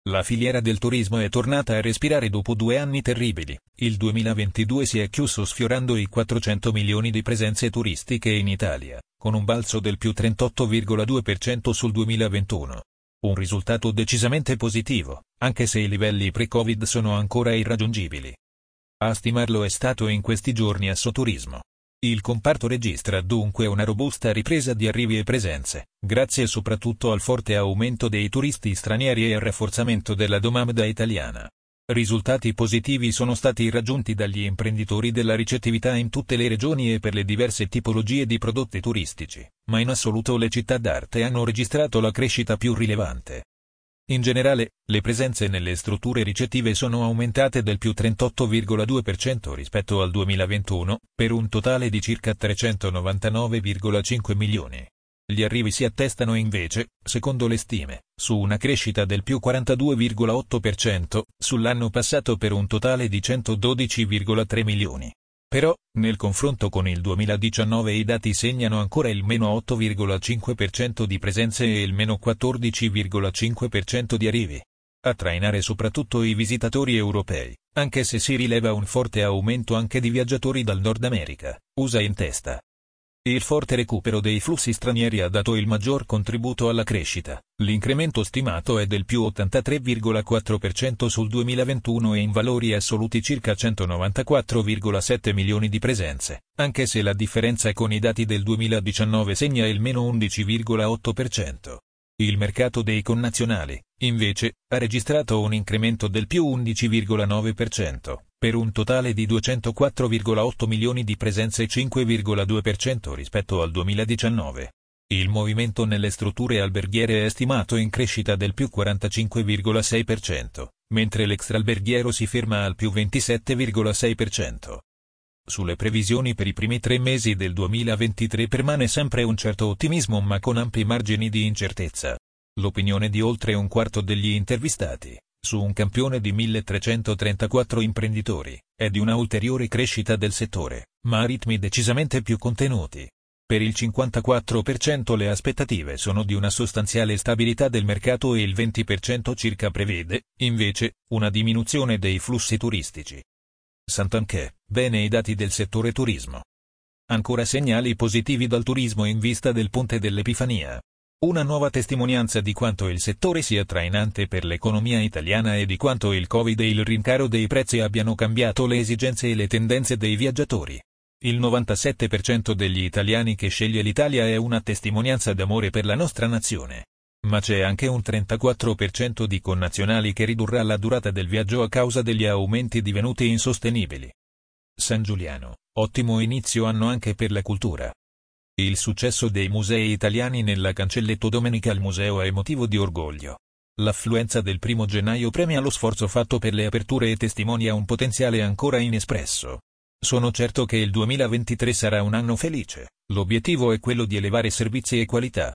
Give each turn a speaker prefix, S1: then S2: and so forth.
S1: La filiera del turismo è tornata a respirare dopo 2 anni terribili. Il 2022 si è chiuso sfiorando i 400 milioni di presenze turistiche in Italia, con un balzo del più 38,2% sul 2021. Un risultato decisamente positivo, anche se i livelli pre-Covid sono ancora irraggiungibili. A stimarlo è stato in questi giorni Assoturismo. Il comparto registra dunque una robusta ripresa di arrivi e presenze, grazie soprattutto al forte aumento dei turisti stranieri e al rafforzamento della domanda italiana. Risultati positivi sono stati raggiunti dagli imprenditori della ricettività in tutte le regioni e per le diverse tipologie di prodotti turistici, ma in assoluto le città d'arte hanno registrato la crescita più rilevante. In generale, le presenze nelle strutture ricettive sono aumentate del più 38,2% rispetto al 2021, per un totale di circa 399,5 milioni. Gli arrivi si attestano invece, secondo le stime, su una crescita del più 42,8% sull'anno passato per un totale di 112,3 milioni. Però, nel confronto con il 2019 i dati segnano ancora il meno 8,5% di presenze e il meno 14,5% di arrivi. A trainare soprattutto i visitatori europei, anche se si rileva un forte aumento anche di viaggiatori dal Nord America, USA in testa. Il forte recupero dei flussi stranieri ha dato il maggior contributo alla crescita. L'incremento stimato è del più 83,4% sul 2021 e in valori assoluti circa 194,7 milioni di presenze, anche se la differenza con i dati del 2019 segna il meno 11,8%. Il mercato dei connazionali, invece, ha registrato un incremento del più 11,9%, per un totale di 204,8 milioni di presenze e 5,2% rispetto al 2019. Il movimento nelle strutture alberghiere è stimato in crescita del più 45,6%, mentre l'extraalberghiero si ferma al più 27,6%. Sulle previsioni per i primi 3 mesi del 2023 permane sempre un certo ottimismo ma con ampi margini di incertezza. L'opinione di oltre un quarto degli intervistati, su un campione di 1334 imprenditori, è di una ulteriore crescita del settore, ma a ritmi decisamente più contenuti. Per il 54% le aspettative sono di una sostanziale stabilità del mercato e il 20% circa prevede, invece, una diminuzione dei flussi turistici. Santanchè, bene i dati del settore turismo. Ancora segnali positivi dal turismo in vista del Ponte dell'Epifania. Una nuova testimonianza di quanto il settore sia trainante per l'economia italiana e di quanto il Covid e il rincaro dei prezzi abbiano cambiato le esigenze e le tendenze dei viaggiatori. Il 97% degli italiani che sceglie l'Italia è una testimonianza d'amore per la nostra nazione. Ma c'è anche un 34% di connazionali che ridurrà la durata del viaggio a causa degli aumenti divenuti insostenibili. San Giuliano, ottimo inizio anno anche per la cultura. Il successo dei musei italiani nella Cancelletto Domenica al museo è motivo di orgoglio. L'affluenza del 1 gennaio premia lo sforzo fatto per le aperture e testimonia un potenziale ancora inespresso. Sono certo che il 2023 sarà un anno felice. L'obiettivo è quello di elevare servizi e qualità,